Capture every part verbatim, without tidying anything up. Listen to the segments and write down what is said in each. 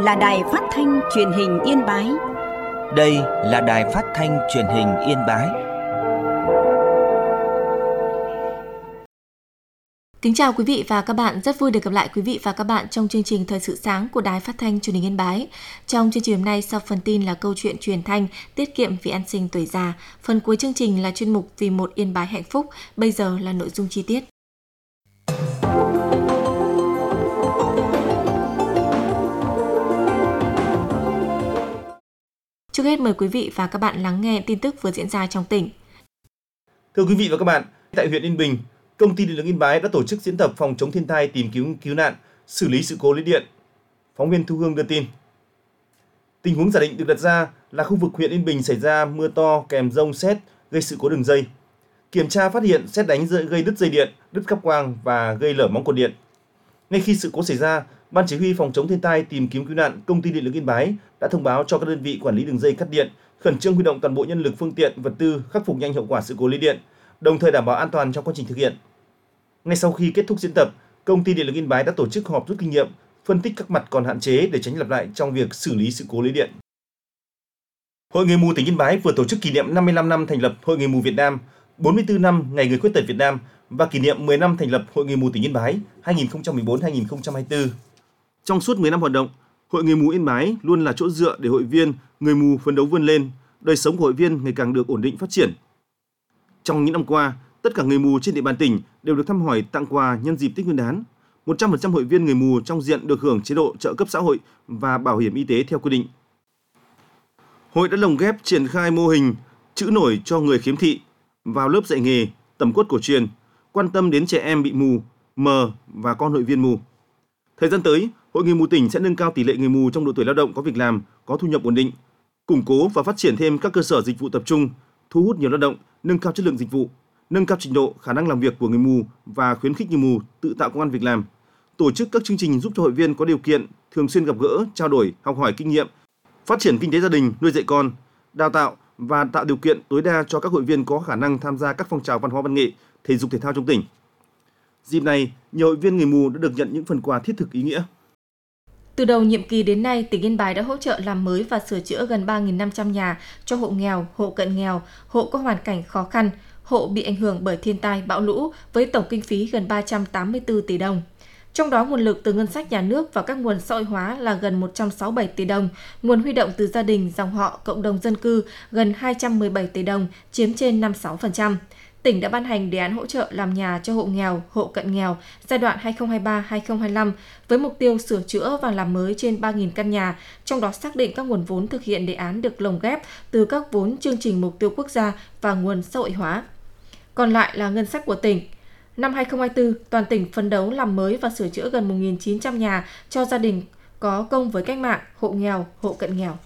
là Đài Phát thanh Truyền hình Yên Bái. Đây là Đài Phát thanh Truyền hình Yên Bái. Kính chào quý vị và các bạn, rất vui được gặp lại quý vị và các bạn trong chương trình Thời sự sáng của Đài Phát thanh Truyền hình Yên Bái. Trong chương trình hôm nay, sau phần tin là câu chuyện truyền thanh tiết kiệm vì an sinh tuổi già. Phần cuối chương trình là chuyên mục Vì một Yên Bái hạnh phúc. Bây giờ là nội dung chi tiết. Trước hết mời quý vị và các bạn lắng nghe tin tức vừa diễn ra trong tỉnh. Thưa quý vị và các bạn, tại huyện Yên Bình, Công ty Điện lực Yên Bái đã tổ chức diễn tập phòng chống thiên tai, tìm kiếm cứu nạn, xử lý sự cố lưới điện. Phóng viên Thu Hương đưa tin. Tình huống giả định được đặt ra là khu vực huyện Yên Bình xảy ra mưa to kèm dông sét gây sự cố đường dây. Kiểm tra phát hiện sét đánh gây đứt dây điện, đứt cáp quang và gây lở móng cột điện. Ngay khi sự cố xảy ra, Ban Chỉ huy phòng chống thiên tai, tìm kiếm cứu nạn Công ty Điện lực Yên Bái đã thông báo cho các đơn vị quản lý đường dây cắt điện khẩn trương huy động toàn bộ nhân lực, phương tiện, vật tư khắc phục nhanh hậu quả sự cố lưới điện, đồng thời đảm bảo an toàn trong quá trình thực hiện. Ngay sau khi kết thúc diễn tập, Công ty Điện lực Yên Bái đã tổ chức họp rút kinh nghiệm, phân tích các mặt còn hạn chế để tránh lặp lại trong việc xử lý sự cố lưới điện. Hội Người mù tỉnh Yên Bái vừa tổ chức kỷ niệm năm mươi lăm năm thành lập Hội Người mù Việt Nam, bốn mươi tư năm Ngày Người khuyết tật Việt Nam và kỷ niệm mười năm thành lập Hội Người mù tỉnh Yên Bái hai nghìn không trăm mười bốn đến hai nghìn không trăm hai mươi tư. Trong suốt mười năm hoạt động, Hội Người mù Yên Bái luôn là chỗ dựa để hội viên người mù phấn đấu vươn lên, đời sống của hội viên ngày càng được ổn định phát triển. Trong những năm qua, tất cả người mù trên địa bàn tỉnh đều được thăm hỏi, tặng quà nhân dịp Tết Nguyên đán. một trăm phần trăm hội viên người mù trong diện được hưởng chế độ trợ cấp xã hội và bảo hiểm y tế theo quy định. Hội đã lồng ghép triển khai mô hình chữ nổi cho người khiếm thị vào lớp dạy nghề, tẩm quất cổ truyền, quan tâm đến trẻ em bị mù, mờ và con hội viên mù. Thời gian tới, Hội Người mù tỉnh sẽ nâng cao tỷ lệ người mù trong độ tuổi lao động có việc làm, có thu nhập ổn định, củng cố và phát triển thêm các cơ sở dịch vụ tập trung, thu hút nhiều lao động, nâng cao chất lượng dịch vụ, nâng cao trình độ, khả năng làm việc của người mù và khuyến khích người mù tự tạo công ăn việc làm, tổ chức các chương trình giúp cho hội viên có điều kiện thường xuyên gặp gỡ, trao đổi, học hỏi kinh nghiệm, phát triển kinh tế gia đình, nuôi dạy con, đào tạo và tạo điều kiện tối đa cho các hội viên có khả năng tham gia các phong trào văn hóa văn nghệ, thể dục thể thao trong tỉnh. Dịp này, nhiều hội viên người mù đã được nhận những phần quà thiết thực ý nghĩa. Từ đầu nhiệm kỳ đến nay, tỉnh Yên Bái đã hỗ trợ làm mới và sửa chữa gần ba nghìn năm trăm nhà cho hộ nghèo, hộ cận nghèo, hộ có hoàn cảnh khó khăn, hộ bị ảnh hưởng bởi thiên tai, bão lũ với tổng kinh phí gần ba trăm tám mươi tư tỷ đồng. Trong đó, nguồn lực từ ngân sách nhà nước và các nguồn xã hội hóa là gần một trăm sáu mươi bảy tỷ đồng, nguồn huy động từ gia đình, dòng họ, cộng đồng dân cư gần hai trăm mười bảy tỷ đồng, chiếm trên năm mươi sáu phần trăm. Tỉnh đã ban hành đề án hỗ trợ làm nhà cho hộ nghèo, hộ cận nghèo giai đoạn hai nghìn không trăm hai mươi ba đến hai nghìn không trăm hai mươi lăm với mục tiêu sửa chữa và làm mới trên ba nghìn căn nhà, trong đó xác định các nguồn vốn thực hiện đề án được lồng ghép từ các vốn chương trình mục tiêu quốc gia và nguồn xã hội hóa. Còn lại là ngân sách của tỉnh. Năm hai nghìn không trăm hai mươi tư, toàn tỉnh phấn đấu làm mới và sửa chữa gần một nghìn chín trăm nhà cho gia đình có công với cách mạng, hộ nghèo, hộ cận nghèo.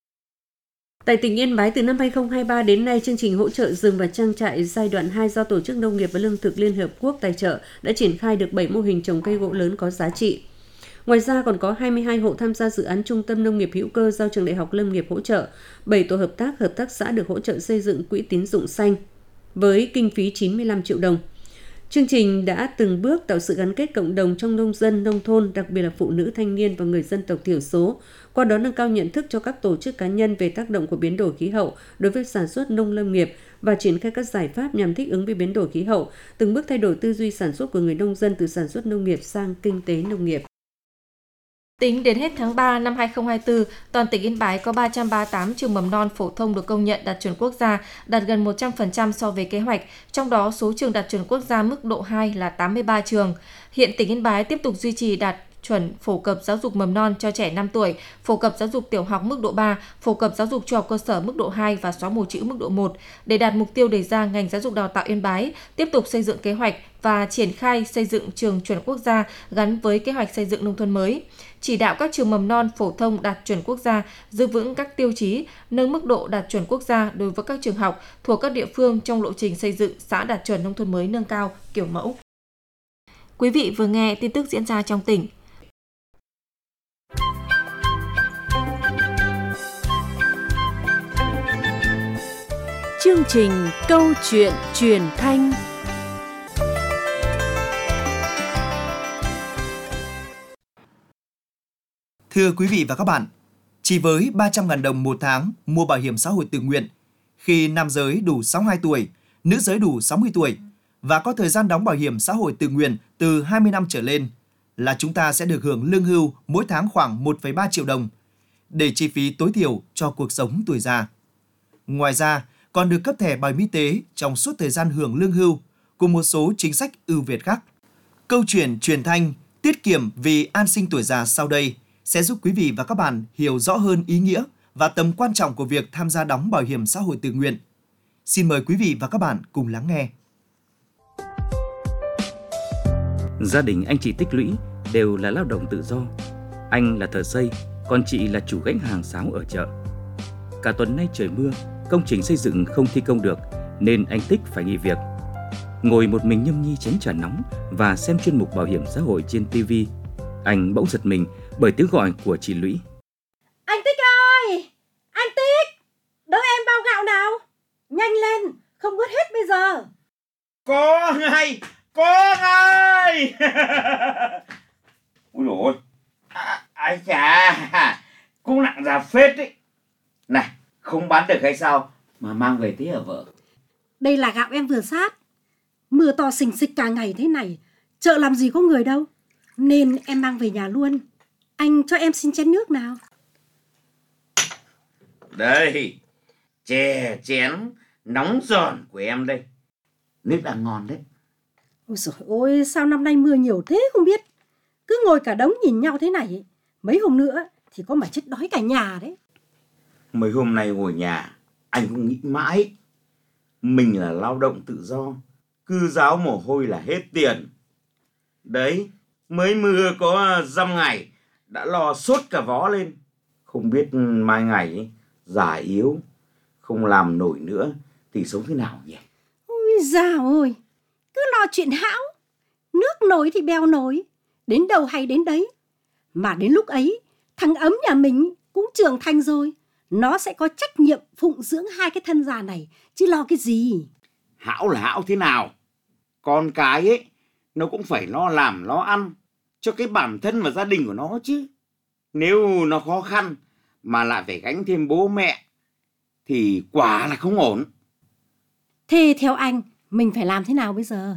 Tại tỉnh Yên Bái, từ năm hai nghìn không trăm hai mươi ba đến nay, chương trình hỗ trợ rừng và trang trại giai đoạn hai do Tổ chức Nông nghiệp và Lương thực Liên Hợp Quốc tài trợ đã triển khai được bảy mô hình trồng cây gỗ lớn có giá trị. Ngoài ra còn có hai mươi hai hộ tham gia dự án Trung tâm Nông nghiệp hữu cơ do Trường Đại học Lâm nghiệp hỗ trợ, bảy tổ hợp tác, hợp tác xã được hỗ trợ xây dựng quỹ tín dụng xanh với kinh phí chín mươi lăm triệu đồng. Chương trình đã từng bước tạo sự gắn kết cộng đồng trong nông dân, nông thôn, đặc biệt là phụ nữ, thanh niên và người dân tộc thiểu số, qua đó nâng cao nhận thức cho các tổ chức cá nhân về tác động của biến đổi khí hậu đối với sản xuất nông lâm nghiệp và triển khai các giải pháp nhằm thích ứng với biến đổi khí hậu, từng bước thay đổi tư duy sản xuất của người nông dân từ sản xuất nông nghiệp sang kinh tế nông nghiệp. Tính đến hết tháng ba năm hai nghìn không trăm hai mươi tư, toàn tỉnh Yên Bái có ba trăm ba mươi tám trường mầm non phổ thông được công nhận đạt chuẩn quốc gia, đạt gần một trăm phần trăm so với kế hoạch, trong đó số trường đạt chuẩn quốc gia mức độ hai là tám mươi ba trường. Hiện tỉnh Yên Bái tiếp tục duy trì đạt chuẩn phổ cập giáo dục mầm non cho trẻ năm tuổi, phổ cập giáo dục tiểu học mức độ ba, phổ cập giáo dục trung học cơ sở mức độ hai và xóa mù chữ mức độ một. Để đạt mục tiêu đề ra, ngành giáo dục đào tạo Yên Bái tiếp tục xây dựng kế hoạch và triển khai xây dựng trường chuẩn quốc gia gắn với kế hoạch xây dựng nông thôn mới. Chỉ đạo các trường mầm non phổ thông đạt chuẩn quốc gia giữ vững các tiêu chí, nâng mức độ đạt chuẩn quốc gia đối với các trường học thuộc các địa phương trong lộ trình xây dựng xã đạt chuẩn nông thôn mới nâng cao kiểu mẫu. Quý vị vừa nghe tin tức diễn ra trong tỉnh. Chương trình Câu chuyện truyền thanh. Thưa quý vị và các bạn, chỉ với ba trăm nghìn đồng một tháng mua bảo hiểm xã hội tự nguyện, khi nam giới đủ sáu mươi hai tuổi, nữ giới đủ sáu mươi tuổi và có thời gian đóng bảo hiểm xã hội tự nguyện từ hai mươi năm trở lên là chúng ta sẽ được hưởng lương hưu mỗi tháng khoảng một phẩy ba triệu đồng để chi phí tối thiểu cho cuộc sống tuổi già. Ngoài ra, còn được cấp thẻ bảo hiểm y tế trong suốt thời gian hưởng lương hưu cùng một số chính sách ưu việt khác. Câu chuyện truyền thanh tiết kiệm vì an sinh tuổi già sau đây sẽ giúp quý vị và các bạn hiểu rõ hơn ý nghĩa và tầm quan trọng của việc tham gia đóng bảo hiểm xã hội tự nguyện. Xin mời quý vị và các bạn cùng lắng nghe. Gia đình anh chị Tích Lũy đều là lao động tự do. Anh là thợ xây, còn chị là chủ gánh hàng sáo ở chợ. Cả tuần nay trời mưa, công trình xây dựng không thi công được nên anh Tích phải nghỉ việc. Ngồi một mình nhâm nhi chén trà nóng và xem chuyên mục bảo hiểm xã hội trên ti vi, anh bỗng giật mình bởi tiếng gọi của chị Lũy. Anh Tích ơi! Anh Tích! Đỡ em bao gạo nào! Nhanh lên! Không vứt hết bây giờ! Có ngay! Có ngay! Ôi dồi ôi! À, ai chà! Cũng nặng ra phết đấy! Này! Không bán được hay sao mà mang về thế hả vợ? Đây là gạo em vừa sát. Mưa to xình xịch cả ngày thế này, chợ làm gì có người đâu, nên em mang về nhà luôn. Anh cho em xin chén nước nào. Đây, chè chén nóng giòn của em đây. Nước đang ngon đấy. Ôi dồi ôi, sao năm nay mưa nhiều thế không biết. Cứ ngồi cả đống nhìn nhau thế này, mấy hôm nữa thì có mà chết đói cả nhà đấy. Mấy hôm nay ngồi nhà, anh cũng nghĩ mãi. Mình là lao động tự do, cứ ráo mồ hôi là hết tiền. Đấy, mới mưa có dăm ngày, đã lo sốt cả vó lên. Không biết mai ngày ấy, già yếu, không làm nổi nữa thì sống thế nào nhỉ? Ôi dào ơi, cứ lo chuyện hão. Nước nổi thì bèo nổi, đến đâu hay đến đấy. Mà đến lúc ấy, thằng Ấm nhà mình cũng trưởng thành rồi. Nó sẽ có trách nhiệm phụng dưỡng hai cái thân già này, chứ lo cái gì. Hão là hão thế nào? Con cái ấy, nó cũng phải lo làm, lo ăn cho cái bản thân và gia đình của nó chứ. Nếu nó khó khăn mà lại phải gánh thêm bố mẹ thì quả là không ổn. Thế theo anh, mình phải làm thế nào bây giờ?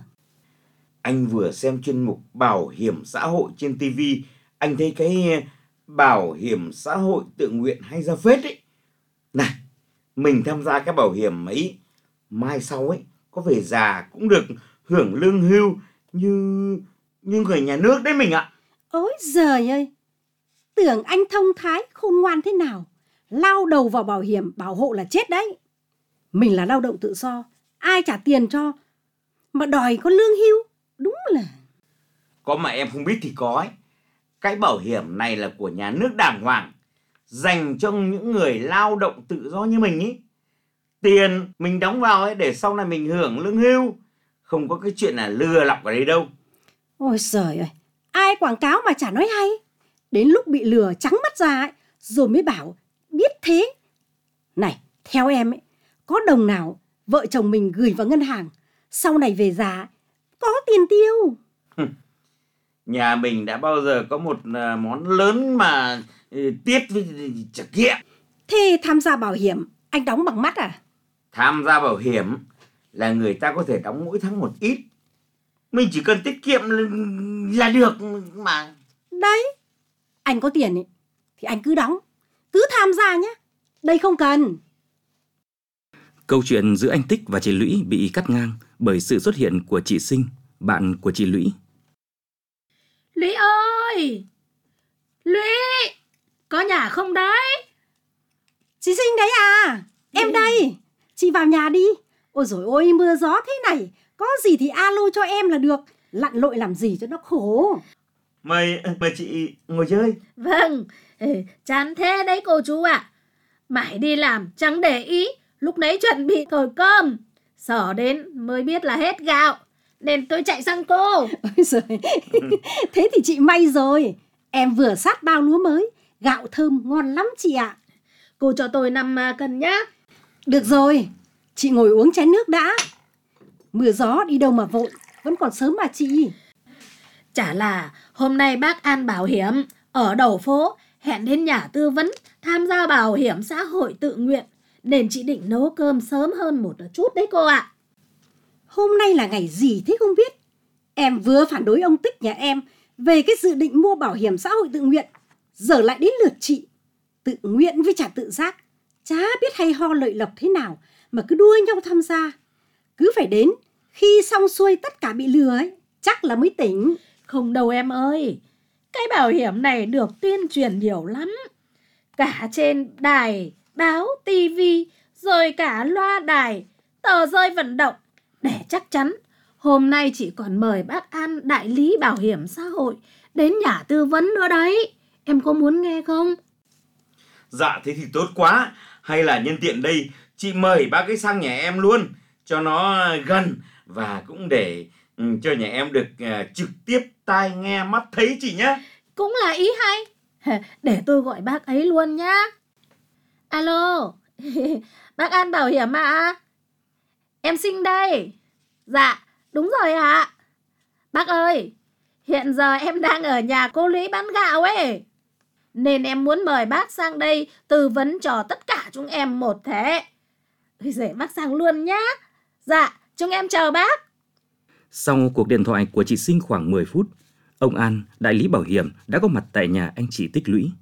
Anh vừa xem chuyên mục bảo hiểm xã hội trên ti vi, anh thấy cái bảo hiểm xã hội tự nguyện hay ra phết ấy. Này, mình tham gia cái bảo hiểm ấy, mai sau ấy có về già cũng được hưởng lương hưu như như người nhà nước đấy mình ạ. Ôi giời ơi, tưởng anh thông thái khôn ngoan thế nào, lao đầu vào bảo hiểm bảo hộ là chết đấy. Mình là lao động tự do, ai trả tiền cho mà đòi có lương hưu, đúng là... Có mà em không biết thì có ấy. Cái bảo hiểm này là của nhà nước đàng hoàng, dành cho những người lao động tự do như mình ý. Tiền mình đóng vào ấy để sau này mình hưởng lương hưu, không có cái chuyện là lừa lọc ở đây đâu. Ôi giời ơi, ai quảng cáo mà chả nói hay. Đến lúc bị lừa trắng mắt ra ấy, rồi mới bảo biết thế. Này, theo em ấy, có đồng nào vợ chồng mình gửi vào ngân hàng, sau này về già có tiền tiêu. Nhà mình đã bao giờ có một món lớn mà tiết với trả kiệm. Thế tham gia bảo hiểm anh đóng bằng mắt à? Tham gia bảo hiểm là người ta có thể đóng mỗi tháng một ít. Mình chỉ cần tiết kiệm là được mà. Đấy, anh có tiền ấy, thì anh cứ đóng, cứ tham gia nhé. Đây không cần. Câu chuyện giữa anh Tích và chị Lũy bị cắt ngang bởi sự xuất hiện của chị Sinh, bạn của chị Lũy. Lũy ơi! Lũy! Có nhà không đấy? Chị Sinh đấy à? Em đây. Chị vào nhà đi. Ôi dồi ôi, mưa gió thế này, có gì thì alo cho em là được. Lặn lội làm gì cho nó khổ. Mời, mời chị ngồi chơi. Vâng, chán thế đấy cô chú ạ. À. Mãi đi làm chẳng để ý, lúc nấy chuẩn bị thổi cơm. Sở đến mới biết là hết gạo, nên tôi chạy sang cô. Ôi giời, thế thì chị may rồi. Em vừa sát bao lúa mới, gạo thơm ngon lắm chị ạ. À. Cô cho tôi năm cân nhá. Được rồi, chị ngồi uống chén nước đã. Mưa gió đi đâu mà vội, vẫn còn sớm mà chị. Chả là hôm nay bác An bảo hiểm ở đầu phố hẹn đến nhà tư vấn tham gia bảo hiểm xã hội tự nguyện, nên chị định nấu cơm sớm hơn một chút đấy cô ạ. Hôm nay là ngày gì thế không biết? Em vừa phản đối ông Tích nhà em về cái dự định mua bảo hiểm xã hội tự nguyện, giờ lại đến lượt chị. Tự nguyện với trả tự giác, chả biết hay ho lợi lộc thế nào mà cứ đua nhau tham gia. Cứ phải đến khi xong xuôi tất cả bị lừa ấy, chắc là mới tỉnh. Không đâu em ơi, cái bảo hiểm này được tuyên truyền nhiều lắm. Cả trên đài, báo, tivi, rồi cả loa đài, tờ rơi vận động. Để chắc chắn, hôm nay chị còn mời bác An, đại lý bảo hiểm xã hội, đến nhà tư vấn nữa đấy. Em có muốn nghe không? Dạ thế thì tốt quá. Hay là nhân tiện đây, chị mời bác ấy sang nhà em luôn, cho nó gần, và cũng để um, cho nhà em được uh, trực tiếp tai nghe mắt thấy chị nhé. Cũng là ý hay. Để tôi gọi bác ấy luôn nhá. Alo, bác An bảo hiểm ạ? À? Em Sinh đây. Dạ, đúng rồi ạ. À. Bác ơi, hiện giờ em đang ở nhà cô Lý bán gạo ấy, nên em muốn mời bác sang đây tư vấn cho tất cả chúng em một thế. Rồi bác sang luôn nhá. Dạ, chúng em chào bác. Sau cuộc điện thoại của chị Sinh khoảng mười phút, ông An, đại lý bảo hiểm, đã có mặt tại nhà anh chị tích lũy.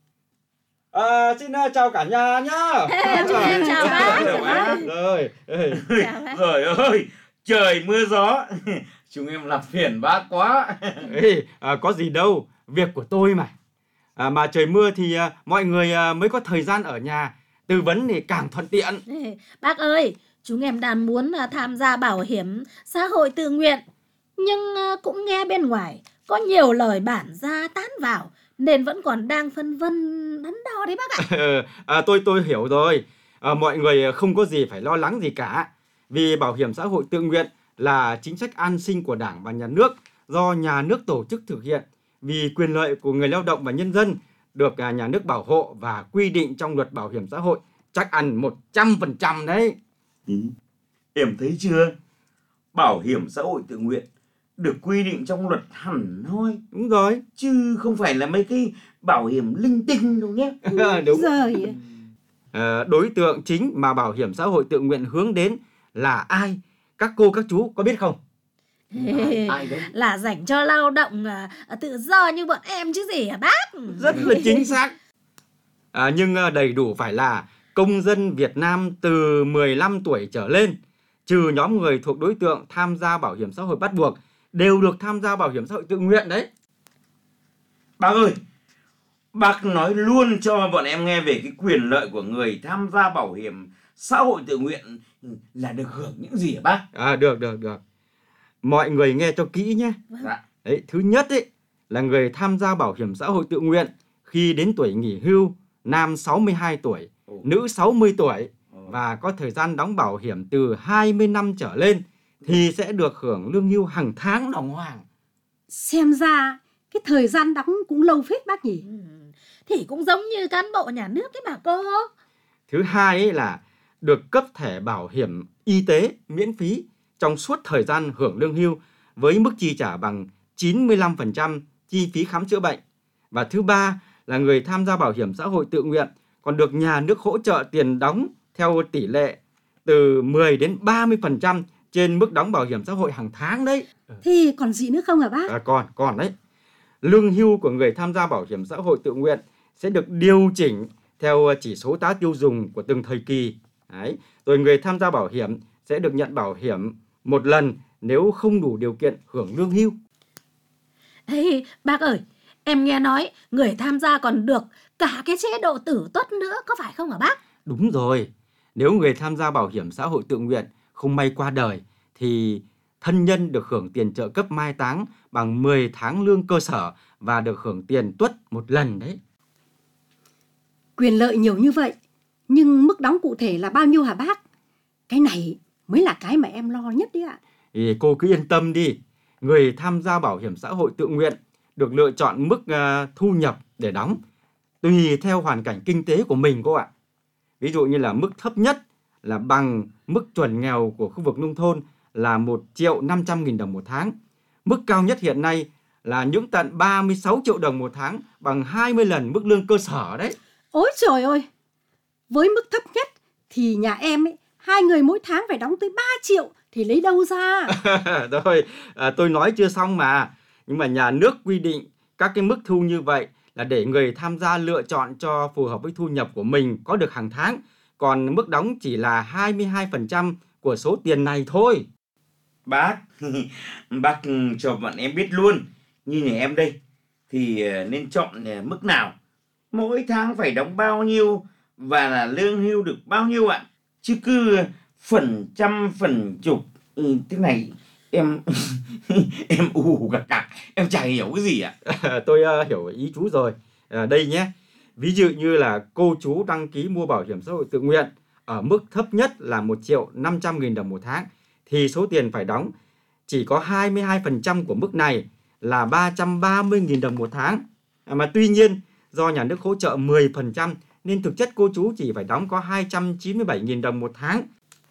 À, xin uh, chào cả nhà nhá. Chúng em chào bác. Rồi, Trời ơi, trời mưa gió, chúng em làm phiền bác quá. Ê, à, có gì đâu, việc của tôi mà. À, mà trời mưa thì à, mọi người à, mới có thời gian ở nhà, tư vấn thì càng thuận tiện. Bác ơi, chúng em đang muốn à, tham gia bảo hiểm xã hội tự nguyện, nhưng à, cũng nghe bên ngoài có nhiều lời bản ra tán vào, nên vẫn còn đang phân vân đắn đo đấy bác ạ. à, tôi tôi hiểu rồi. À, mọi người không có gì phải lo lắng gì cả. Vì bảo hiểm xã hội tự nguyện là chính sách an sinh của Đảng và Nhà nước do nhà nước tổ chức thực hiện, vì quyền lợi của người lao động và nhân dân được nhà nước bảo hộ và quy định trong luật bảo hiểm xã hội, chắc ăn một trăm phần trăm đấy. Ừ. Em thấy chưa? Bảo hiểm xã hội tự nguyện được quy định trong luật hẳn hoi. Đúng rồi. Chứ không phải là mấy cái bảo hiểm linh tinh đâu nhé. Đúng rồi. À, đối tượng chính mà bảo hiểm xã hội tự nguyện hướng đến là ai? Các cô các chú có biết không? Ai, ai đấy? Là dành cho lao động à, tự do như bọn em chứ gì hả bác? Rất là chính xác. À, nhưng đầy đủ phải là công dân Việt Nam từ mười lăm tuổi trở lên, trừ nhóm người thuộc đối tượng tham gia bảo hiểm xã hội bắt buộc, đều được tham gia bảo hiểm xã hội tự nguyện đấy. Bác ơi, bác nói luôn cho bọn em nghe về cái quyền lợi của người tham gia bảo hiểm xã hội tự nguyện là được hưởng những gì hả bác? À, được, được, được. Mọi người nghe cho kỹ nhé. Dạ. Đấy, thứ nhất ấy, là người tham gia bảo hiểm xã hội tự nguyện khi đến tuổi nghỉ hưu, nam sáu mươi hai tuổi, Ồ. nữ sáu mươi tuổi Ồ. và có thời gian đóng bảo hiểm từ hai mươi năm trở lên thì sẽ được hưởng lương hưu hàng tháng đồng hoàng. Xem ra cái thời gian đóng cũng lâu phết bác nhỉ? Ừ. Thì cũng giống như cán bộ nhà nước ấy bà cô. Thứ hai ấy là được cấp thẻ bảo hiểm y tế miễn phí trong suốt thời gian hưởng lương hưu với mức chi trả bằng chín mươi lăm phần trăm chi phí khám chữa bệnh. Và thứ ba là người tham gia bảo hiểm xã hội tự nguyện còn được nhà nước hỗ trợ tiền đóng theo tỷ lệ từ mười đến ba mươi phần trăm trên mức đóng bảo hiểm xã hội hàng tháng đấy. Thì còn gì nữa không hả bác? À, còn, còn đấy. Lương hưu của người tham gia bảo hiểm xã hội tự nguyện sẽ được điều chỉnh theo chỉ số giá tiêu dùng của từng thời kỳ. Đấy. Rồi người tham gia bảo hiểm sẽ được nhận bảo hiểm một lần nếu không đủ điều kiện hưởng lương hưu. Ê, bác ơi, em nghe nói người tham gia còn được cả cái chế độ tử tuất nữa, có phải không hả bác? Đúng rồi. Nếu người tham gia bảo hiểm xã hội tự nguyện không may qua đời thì thân nhân được hưởng tiền trợ cấp mai táng bằng mười tháng lương cơ sở và được hưởng tiền tuất một lần đấy. Quyền lợi nhiều như vậy, nhưng mức đóng cụ thể là bao nhiêu hả bác? Cái này mới là cái mà em lo nhất đấy ạ. Thì cô cứ yên tâm đi. Người tham gia bảo hiểm xã hội tự nguyện được lựa chọn mức uh, thu nhập để đóng tùy theo hoàn cảnh kinh tế của mình cô ạ. Ví dụ như là mức thấp nhất là bằng mức chuẩn nghèo của khu vực nông thôn là một triệu năm trăm nghìn đồng một tháng. Mức cao nhất hiện nay là những tận ba mươi sáu triệu đồng một tháng, bằng hai mươi lần mức lương cơ sở đấy. Ôi trời ơi, với mức thấp nhất thì nhà em ấy, hai người mỗi tháng phải đóng tới ba triệu thì lấy đâu ra? Rồi, à, tôi nói chưa xong mà. Nhưng mà nhà nước quy định các cái mức thu như vậy là để người tham gia lựa chọn cho phù hợp với thu nhập của mình có được hàng tháng. Còn mức đóng chỉ là hai mươi hai phần trăm của số tiền này thôi. Bác, bác cho bọn em biết luôn. Như nhà em đây, thì nên chọn mức nào, mỗi tháng phải đóng bao nhiêu và là lương hưu được bao nhiêu ạ? Chứ cứ phần trăm phần chục ừ, thế này em em ù cả cả, em chả hiểu cái gì ạ. Tôi uh, hiểu ý chú rồi. À, đây nhé, ví dụ như là cô chú đăng ký mua bảo hiểm xã hội tự nguyện ở mức thấp nhất là một triệu năm trăm nghìn đồng một tháng, thì số tiền phải đóng chỉ có hai mươi hai phần trăm của mức này là ba trăm ba mươi nghìn đồng một tháng. À, mà tuy nhiên do nhà nước hỗ trợ mười phần trăm nên thực chất cô chú chỉ phải đóng có hai trăm chín mươi bảy nghìn đồng một tháng.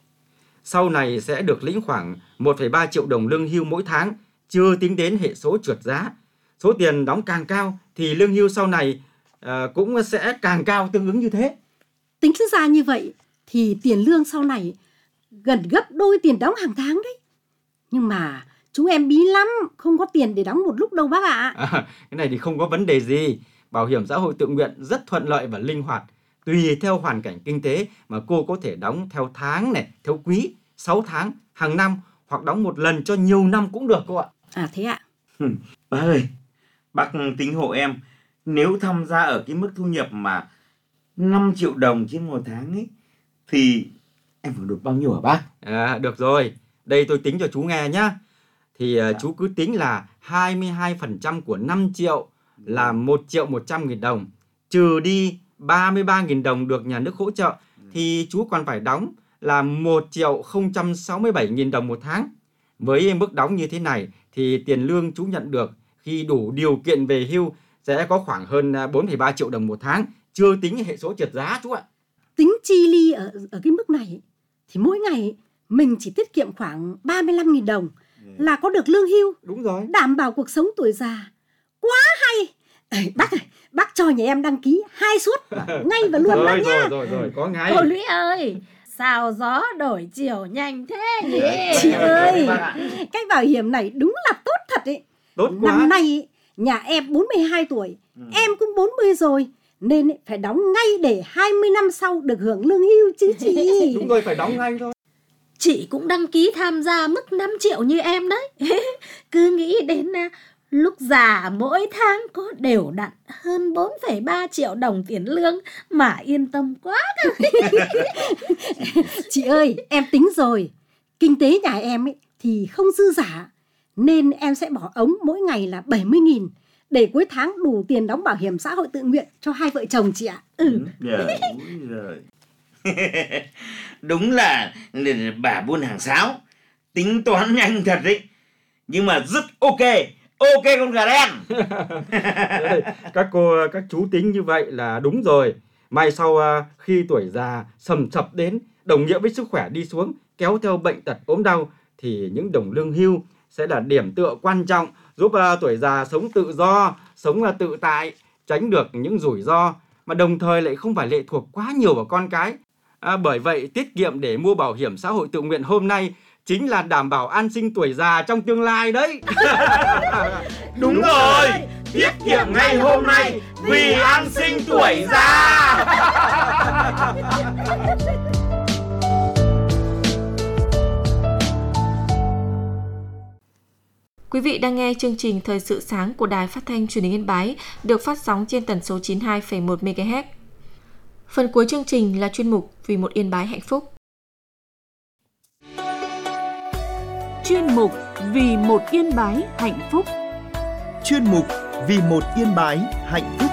Sau này sẽ được lĩnh khoảng một phẩy ba triệu đồng lương hưu mỗi tháng, chưa tính đến hệ số trượt giá. Số tiền đóng càng cao thì lương hưu sau này à, cũng sẽ càng cao tương ứng như thế. Tính ra như vậy thì tiền lương sau này gần gấp đôi tiền đóng hàng tháng đấy. Nhưng mà chúng em bí lắm, không có tiền để đóng một lúc đâu bác ạ. À, cái này thì không có vấn đề gì. Bảo hiểm xã hội tự nguyện rất thuận lợi và linh hoạt. Tùy theo hoàn cảnh kinh tế mà cô có thể đóng theo tháng này, theo quý, sáu tháng, hàng năm, hoặc đóng một lần cho nhiều năm cũng được cô ạ. À thế ạ? Bác ơi, bác tính hộ em, nếu tham gia ở cái mức thu nhập mà năm triệu đồng trên một tháng ấy, thì em phải được bao nhiêu hả bác? À, được rồi, đây tôi tính cho chú nghe nhá. Thì à, chú cứ tính là hai mươi hai phần trăm của năm triệu là một triệu một trăm nghìn đồng, trừ đi ba mươi ba nghìn đồng được nhà nước hỗ trợ, thì chú còn phải đóng là một triệu không trăm sáu mươi bảy nghìn đồng một tháng. Với mức đóng như thế này thì tiền lương chú nhận được khi đủ điều kiện về hưu sẽ có khoảng hơn bốn phẩy ba triệu đồng một tháng, chưa tính hệ số trượt giá chú ạ. Tính chi ly ở, ở cái mức này thì mỗi ngày mình chỉ tiết kiệm khoảng ba mươi lăm nghìn đồng là có được lương hưu. Đúng rồi. Đảm bảo cuộc sống tuổi già. Quá hay. Ê, bác ơi, bác cho nhà em đăng ký hai suất ngay và luôn bác nhá. Rồi, rồi, rồi, có ngay. Cô Lũy ơi, sao gió đổi chiều nhanh thế nhỉ? Chị ơi, cái bảo hiểm này đúng là tốt thật ấy. Tốt quá. Năm nay nhà em bốn mươi hai tuổi, ừ. em cũng bốn mươi rồi, nên phải đóng ngay để hai mươi năm sau được hưởng lương hưu chứ chị. Đúng rồi, phải đóng ngay thôi. Chị cũng đăng ký tham gia mức năm triệu như em đấy. Cứ nghĩ đến lúc già mỗi tháng có đều đặn hơn bốn phẩy ba triệu đồng tiền lương mà yên tâm quá. Chị ơi, em tính rồi. Kinh tế nhà em ấy thì không dư giả, nên em sẽ bỏ ống mỗi ngày là bảy mươi nghìn để cuối tháng đủ tiền đóng bảo hiểm xã hội tự nguyện cho hai vợ chồng chị ạ. Ừ. Rồi. Đúng là bà buôn hàng sáo, tính toán nhanh thật đấy. Nhưng mà rất ok. Ok con gà đen. Các cô, các chú tính như vậy là đúng rồi. Mai sau khi tuổi già sầm sập đến, đồng nghĩa với sức khỏe đi xuống, kéo theo bệnh tật ốm đau, thì những đồng lương hưu sẽ là điểm tựa quan trọng giúp tuổi già sống tự do, sống tự tại, tránh được những rủi ro, mà đồng thời lại không phải lệ thuộc quá nhiều vào con cái. À, bởi vậy tiết kiệm để mua bảo hiểm xã hội tự nguyện hôm nay chính là đảm bảo an sinh tuổi già trong tương lai đấy. Đúng, Đúng rồi, tiết kiệm ngay hôm nay vì an sinh tuổi già. Quý vị đang nghe chương trình Thời sự sáng của Đài Phát thanh Truyền hình Yên Bái được phát sóng trên tần số chín mươi hai phẩy một mê ga héc. Phần cuối chương trình là chuyên mục Vì một Yên Bái hạnh phúc. Chuyên mục Vì một Yên Bái hạnh phúc. Chuyên mục Vì một Yên Bái hạnh phúc.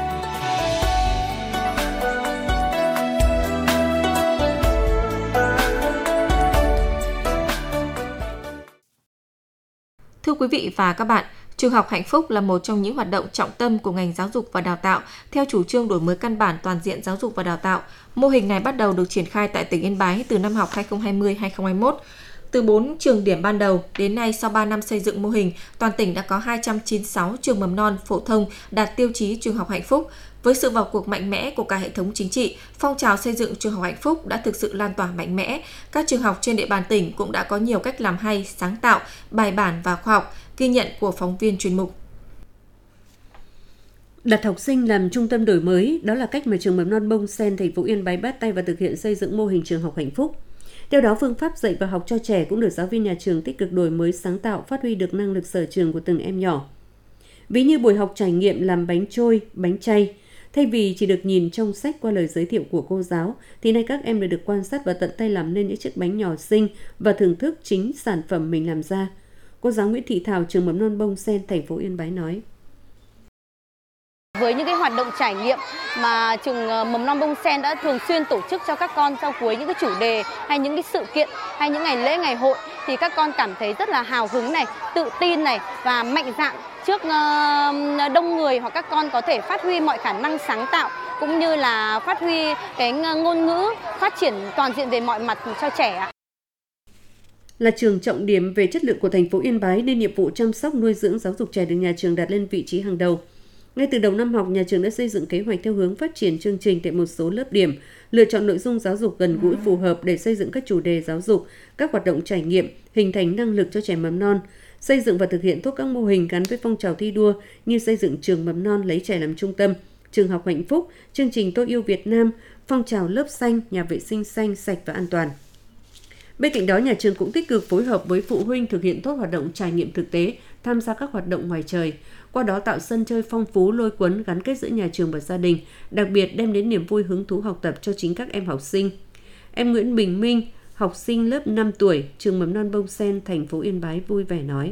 Thưa quý vị và các bạn, Trường học Hạnh Phúc là một trong những hoạt động trọng tâm của ngành giáo dục và đào tạo theo chủ trương đổi mới căn bản toàn diện giáo dục và đào tạo. Mô hình này bắt đầu được triển khai tại tỉnh Yên Bái từ năm học hai nghìn không trăm hai mươi đến hai nghìn không trăm hai mươi mốt. Từ Từ bốn trường điểm ban đầu, đến nay sau ba năm xây dựng mô hình, toàn tỉnh đã có hai trăm chín mươi sáu trường mầm non phổ thông đạt tiêu chí trường học hạnh phúc. Với sự vào cuộc mạnh mẽ của cả hệ thống chính trị, phong trào xây dựng trường học hạnh phúc đã thực sự lan tỏa mạnh mẽ. Các trường học trên địa bàn tỉnh cũng đã có nhiều cách làm hay, sáng tạo, bài bản và khoa học, ghi nhận của phóng viên chuyên mục. Đặt học sinh làm trung tâm đổi mới, đó là cách mà trường mầm non Bông Sen, thành phố Yên Bái bắt tay và thực hiện xây dựng mô hình trường học hạnh phúc. Theo đó, phương pháp dạy và học cho trẻ cũng được giáo viên nhà trường tích cực đổi mới sáng tạo, phát huy được năng lực sở trường của từng em nhỏ. Ví như buổi học trải nghiệm làm bánh trôi, bánh chay, thay vì chỉ được nhìn trong sách qua lời giới thiệu của cô giáo, thì nay các em đã được quan sát và tận tay làm nên những chiếc bánh nhỏ xinh và thưởng thức chính sản phẩm mình làm ra. Cô giáo Nguyễn Thị Thảo, trường mầm non Bông Sen, thành phố Yên Bái nói. Với những cái hoạt động trải nghiệm mà trường mầm non Bông Sen đã thường xuyên tổ chức cho các con sau cuối những cái chủ đề hay những cái sự kiện hay những ngày lễ ngày hội, thì các con cảm thấy rất là hào hứng này, tự tin này và mạnh dạn trước đông người, hoặc các con có thể phát huy mọi khả năng sáng tạo cũng như là phát huy cái ngôn ngữ, phát triển toàn diện về mọi mặt cho trẻ. Là trường trọng điểm về chất lượng của thành phố Yên Bái nên nhiệm vụ chăm sóc nuôi dưỡng giáo dục trẻ được nhà trường đặt lên vị trí hàng đầu. Ngay từ đầu năm học, nhà trường đã xây dựng kế hoạch theo hướng phát triển chương trình tại một số lớp điểm, lựa chọn nội dung giáo dục gần gũi phù hợp để xây dựng các chủ đề giáo dục, các hoạt động trải nghiệm, hình thành năng lực cho trẻ mầm non, xây dựng và thực hiện tốt các mô hình gắn với phong trào thi đua như xây dựng trường mầm non lấy trẻ làm trung tâm, trường học hạnh phúc, chương trình Tôi yêu Việt Nam, phong trào lớp xanh, nhà vệ sinh xanh, sạch và an toàn. Bên cạnh đó, nhà trường cũng tích cực phối hợp với phụ huynh thực hiện tốt hoạt động trải nghiệm thực tế, tham gia các hoạt động ngoài trời, qua đó tạo sân chơi phong phú, lôi cuốn, gắn kết giữa nhà trường và gia đình, đặc biệt đem đến niềm vui hứng thú học tập cho chính các em học sinh. Em Nguyễn Bình Minh, học sinh lớp năm tuổi, trường mầm non Bông Sen, thành phố Yên Bái vui vẻ nói.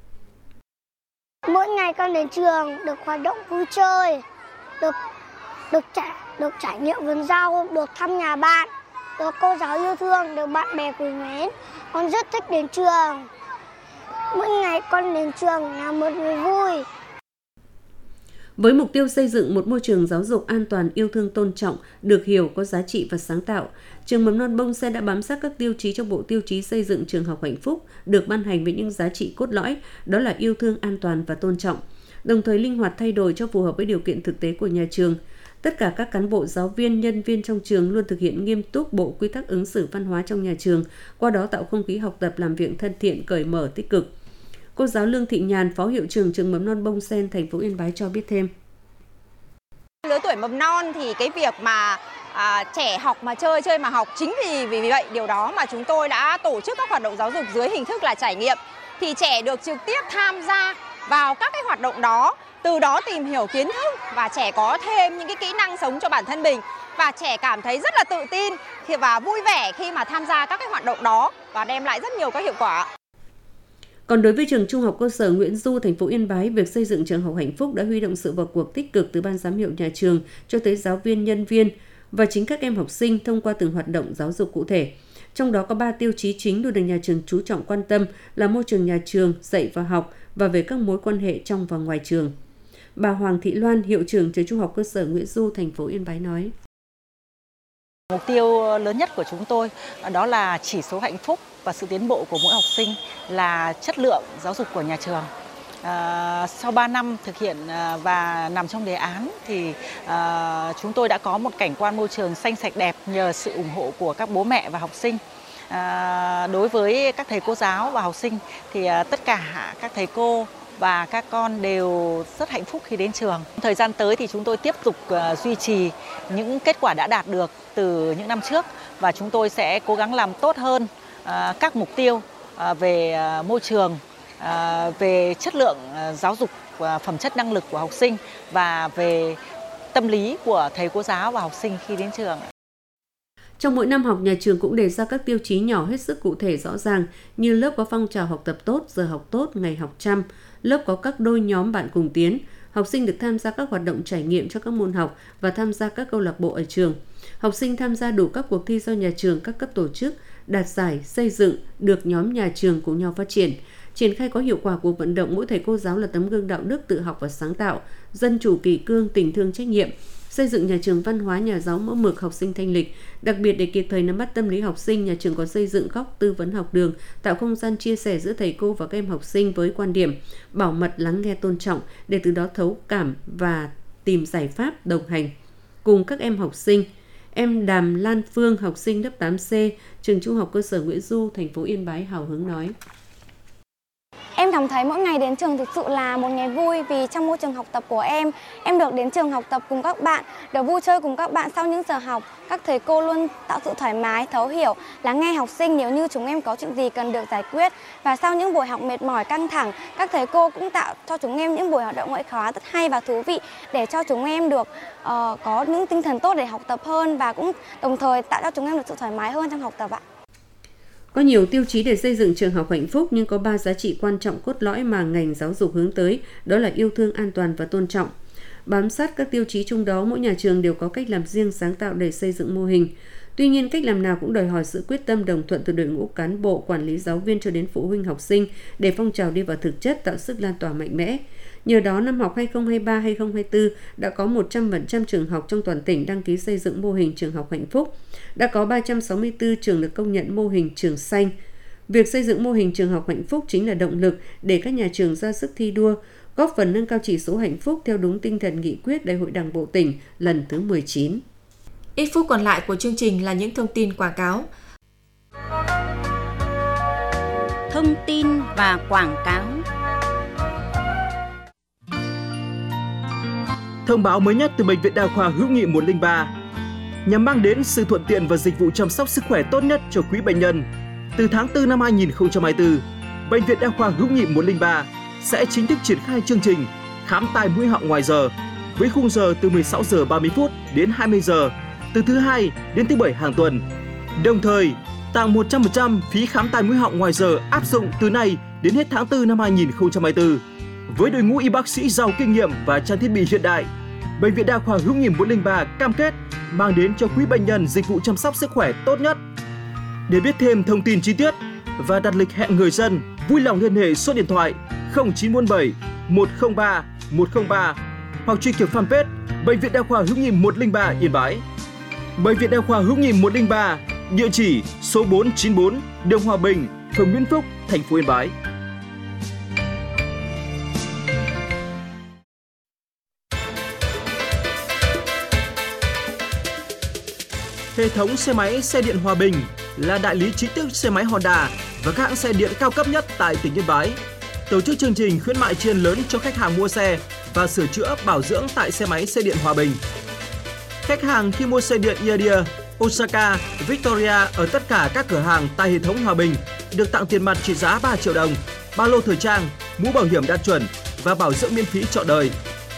Mỗi ngày con đến trường được hoạt động vui chơi, được được trải được trải nghiệm vườn rau, được thăm nhà bạn, được cô giáo yêu thương, được bạn bè quý mến. Con rất thích đến trường. Mỗi ngày con đến trường là một ngày vui. Với mục tiêu xây dựng một môi trường giáo dục an toàn, yêu thương, tôn trọng, được hiểu, có giá trị và sáng tạo, trường mầm non Bông Sen đã bám sát các tiêu chí trong bộ tiêu chí xây dựng trường học hạnh phúc, được ban hành với những giá trị cốt lõi, đó là yêu thương, an toàn và tôn trọng, đồng thời linh hoạt thay đổi cho phù hợp với điều kiện thực tế của nhà trường. Tất cả các cán bộ, giáo viên, nhân viên trong trường luôn thực hiện nghiêm túc bộ quy tắc ứng xử văn hóa trong nhà trường, qua đó tạo không khí học tập làm việc thân thiện, cởi mở, tích cực. Cô giáo Lương Thị Nhàn, Phó Hiệu trưởng trường mầm non Bông Sen, thành phố Yên Bái cho biết thêm. Lứa tuổi mầm non thì cái việc mà à, trẻ học mà chơi, chơi mà học, chính vì vì vậy điều đó mà chúng tôi đã tổ chức các hoạt động giáo dục dưới hình thức là trải nghiệm. Thì trẻ được trực tiếp tham gia vào các cái hoạt động đó, từ đó tìm hiểu kiến thức và trẻ có thêm những cái kỹ năng sống cho bản thân mình. Và trẻ cảm thấy rất là tự tin và vui vẻ khi mà tham gia các cái hoạt động đó và đem lại rất nhiều các hiệu quả. Còn đối với trường Trung học cơ sở Nguyễn Du, thành phố Yên Bái, việc xây dựng trường học hạnh phúc đã huy động sự vào cuộc tích cực từ ban giám hiệu nhà trường cho tới giáo viên, nhân viên và chính các em học sinh thông qua từng hoạt động giáo dục cụ thể. Trong đó có ba tiêu chí chính luôn được nhà trường chú trọng quan tâm là môi trường nhà trường, dạy và học và về các mối quan hệ trong và ngoài trường. Bà Hoàng Thị Loan, hiệu trưởng trường Trung học cơ sở Nguyễn Du, thành phố Yên Bái nói. Mục tiêu lớn nhất của chúng tôi đó là chỉ số hạnh phúc và sự tiến bộ của mỗi học sinh là chất lượng giáo dục của nhà trường. À, sau ba năm thực hiện và nằm trong đề án thì à, chúng tôi đã có một cảnh quan môi trường xanh sạch đẹp nhờ sự ủng hộ của các bố mẹ và học sinh. À, đối với các thầy cô giáo và học sinh thì à, tất cả các thầy cô và các con đều rất hạnh phúc khi đến trường. Thời gian tới thì chúng tôi tiếp tục uh, duy trì những kết quả đã đạt được từ những năm trước và chúng tôi sẽ cố gắng làm tốt hơn uh, các mục tiêu uh, về uh, môi trường, uh, về chất lượng uh, giáo dục, uh, phẩm chất năng lực của học sinh và về tâm lý của thầy cô giáo và học sinh khi đến trường. Trong mỗi năm học, nhà trường cũng đề ra các tiêu chí nhỏ hết sức cụ thể rõ ràng như lớp có phong trào học tập tốt, giờ học tốt, ngày học chăm, lớp có các đôi nhóm bạn cùng tiến, học sinh được tham gia các hoạt động trải nghiệm cho các môn học và tham gia các câu lạc bộ ở trường. Học sinh tham gia đủ các cuộc thi do nhà trường các cấp tổ chức, đạt giải, xây dựng, được nhóm nhà trường cùng nhau phát triển. Triển khai có hiệu quả cuộc vận động mỗi thầy cô giáo là tấm gương đạo đức, tự học và sáng tạo, dân chủ kỷ cương, tình thương trách nhiệm, xây dựng nhà trường văn hóa, nhà giáo mẫu mực, học sinh thanh lịch. Đặc biệt để kịp thời nắm bắt tâm lý học sinh, nhà trường có xây dựng góc tư vấn học đường, tạo không gian chia sẻ giữa thầy cô và các em học sinh với quan điểm bảo mật, lắng nghe, tôn trọng để từ đó thấu cảm và tìm giải pháp đồng hành cùng các em học sinh. Em Đàm Lan Phương, học sinh lớp tám C, trường Trung học cơ sở Nguyễn Du, thành phố Yên Bái hào hứng nói. Em cảm thấy mỗi ngày đến trường thực sự là một ngày vui vì trong môi trường học tập của em, em được đến trường học tập cùng các bạn, được vui chơi cùng các bạn sau những giờ học. Các thầy cô luôn tạo sự thoải mái, thấu hiểu, lắng nghe học sinh nếu như chúng em có chuyện gì cần được giải quyết. Và sau những buổi học mệt mỏi căng thẳng, các thầy cô cũng tạo cho chúng em những buổi hoạt động ngoại khóa rất hay và thú vị để cho chúng em được uh, có những tinh thần tốt để học tập hơn và cũng đồng thời tạo cho chúng em được sự thoải mái hơn trong học tập ạ. Có nhiều tiêu chí để xây dựng trường học hạnh phúc nhưng có ba giá trị quan trọng cốt lõi mà ngành giáo dục hướng tới, đó là yêu thương, an toàn và tôn trọng. Bám sát các tiêu chí chung đó, mỗi nhà trường đều có cách làm riêng sáng tạo để xây dựng mô hình. Tuy nhiên, cách làm nào cũng đòi hỏi sự quyết tâm đồng thuận từ đội ngũ cán bộ, quản lý, giáo viên cho đến phụ huynh học sinh để phong trào đi vào thực chất, tạo sức lan tỏa mạnh mẽ. Nhờ đó, năm học hai không hai ba hai không hai tư đã có một trăm phần trăm trường học trong toàn tỉnh đăng ký xây dựng mô hình trường học hạnh phúc. Đã có ba trăm sáu mươi tư trường được công nhận mô hình trường xanh. Việc xây dựng mô hình trường học hạnh phúc chính là động lực để các nhà trường ra sức thi đua, góp phần nâng cao chỉ số hạnh phúc theo đúng tinh thần nghị quyết Đại hội Đảng bộ tỉnh lần thứ mười chín. Ít phút còn lại của chương trình là những thông tin quảng cáo. Thông tin và quảng cáo. Thông báo mới nhất từ Bệnh viện Đa khoa Hữu nghị một không ba nhằm mang đến sự thuận tiện và dịch vụ chăm sóc sức khỏe tốt nhất cho quý bệnh nhân. Từ tháng tư năm hai nghìn không trăm hai mươi tư, Bệnh viện Đa khoa Hữu nghị một không ba sẽ chính thức triển khai chương trình khám tai mũi họng ngoài giờ với khung giờ từ mười sáu giờ ba mươi phút đến hai mươi giờ, từ thứ hai đến thứ bảy hàng tuần. Đồng thời, tặng một trăm phần trăm phí khám tai mũi họng ngoài giờ áp dụng từ nay đến hết tháng tư năm hai nghìn không trăm hai mươi tư. Với đội ngũ y bác sĩ giàu kinh nghiệm và trang thiết bị hiện đại, Bệnh viện Đa khoa Hữu nghị một không ba cam kết mang đến cho quý bệnh nhân dịch vụ chăm sóc sức khỏe tốt nhất. Để biết thêm thông tin chi tiết và đặt lịch hẹn người dân, vui lòng liên hệ số điện thoại không chín bốn bảy một không ba một không ba hoặc truy cập fanpage Bệnh viện Đa khoa Hữu nghị một không ba Yên Bái. Bệnh viện Đa khoa Hữu nghị một không ba, địa chỉ số bốn chín bốn đường Hòa Bình, phường Nguyễn Phúc, thành phố Yên Bái. Hệ thống xe máy xe điện Hòa Bình là đại lý chính thức xe máy Honda và các hãng xe điện cao cấp nhất tại tỉnh Yên Bái. Tổ chức chương trình khuyến mại tri ân lớn cho khách hàng mua xe và sửa chữa bảo dưỡng tại xe máy xe điện Hòa Bình. Khách hàng khi mua xe điện Iadia, Osaka, Victoria ở tất cả các cửa hàng tại hệ thống Hòa Bình được tặng tiền mặt trị giá ba triệu đồng, ba lô thời trang, mũ bảo hiểm đạt chuẩn và bảo dưỡng miễn phí trọn đời.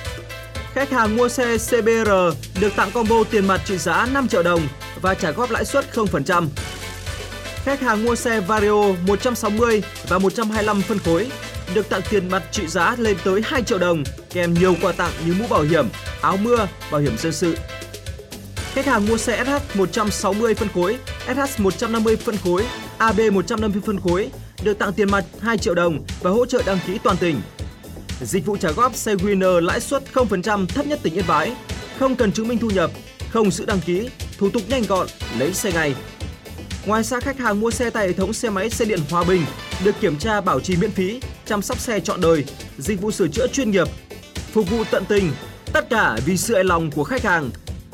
Khách hàng mua xe xê bê rờ được tặng combo tiền mặt trị giá năm triệu đồng và trả góp lãi suất không phần trăm. Khách hàng mua xe Vario một trăm sáu mươi và một trăm hai mươi lăm phân khối được tặng tiền mặt trị giá lên tới hai triệu đồng kèm nhiều quà tặng như mũ bảo hiểm, áo mưa, bảo hiểm dân sự. Khách hàng mua xe ét hát một trăm sáu mươi phân khối, ét hát một trăm năm mươi phân khối, a bê một trăm năm mươi phân khối được tặng tiền mặt hai triệu đồng và hỗ trợ đăng ký toàn tỉnh. Dịch vụ trả góp xe Winner lãi suất không phần trăm thấp nhất tỉnh Yên Bái, không cần chứng minh thu nhập, không giữ đăng ký, thủ tục nhanh gọn, lấy xe ngay. Ngoài ra, khách hàng mua xe tại hệ thống xe máy xe điện Hòa Bình được kiểm tra bảo trì miễn phí, chăm sóc xe trọn đời, dịch vụ sửa chữa chuyên nghiệp, phục vụ tận tình, tất cả vì sự hài lòng của khách hàng.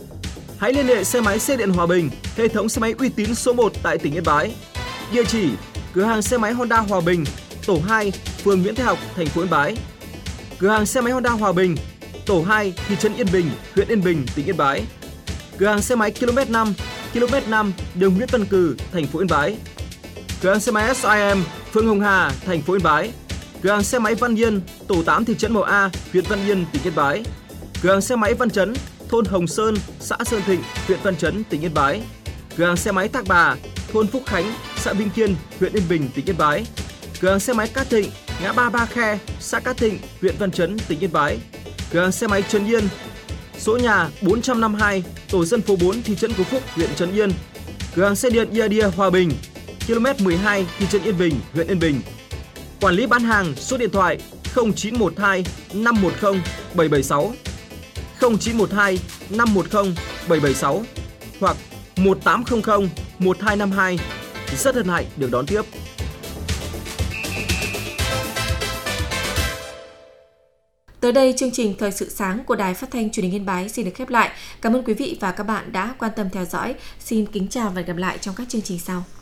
Hãy liên hệ xe máy xe điện Hòa Bình, hệ thống xe máy uy tín số một tại tỉnh Yên Bái. Địa chỉ: cửa hàng xe máy Honda Hòa Bình, tổ hai, phường Nguyễn Thái Học, thành phố Yên Bái. Cửa hàng xe máy Honda Hòa Bình, tổ hai, thị trấn Yên Bình, huyện Yên Bình, tỉnh Yên Bái. Cửa hàng xe máy ki lô mét năm, ki lô mét năm, đường Nguyễn Văn Cừ, thành phố Yên Bái. Cửa hàng xe máy ét i em, phường Hồng Hà, thành phố Yên Bái. Cửa hàng xe máy Văn Yên, tổ tám, thị trấn Mậu A, huyện Văn Yên, tỉnh Yên Bái. Cửa hàng xe máy Văn Chấn, thôn Hồng Sơn, xã Sơn Thịnh, huyện Văn Chấn, tỉnh Yên Bái. Cửa hàng xe máy Thác Bà, thôn Phúc Khánh, xã Vinh Kiên, huyện Yên Bình, tỉnh Yên Bái. Cửa hàng xe máy Cát Thịnh, ngã ba Ba Khe, xã Cát Thịnh, huyện Văn Chấn, tỉnh Yên Bái. Cửa hàng xe máy Trấn Yên, số nhà bốn trăm năm mươi hai, tổ dân phố bốn, thị trấn Phú Phúc, huyện Trấn Yên. Cửa hàng xe điện Iadia Hòa Bình, ki lô mét mười hai, thị trấn Yên Bình, huyện Yên Bình. Quản lý bán hàng, số điện thoại không chín một hai năm một không bảy bảy sáu, không chín một hai năm một không bảy bảy sáu hoặc một tám không không một hai năm hai. Rất hân hạnh được đón tiếp. Tới đây, chương trình Thời sự sáng của Đài Phát thanh Truyền hình Yên Bái xin được khép lại. Cảm ơn quý vị và các bạn đã quan tâm theo dõi. Xin kính chào và hẹn gặp lại trong các chương trình sau.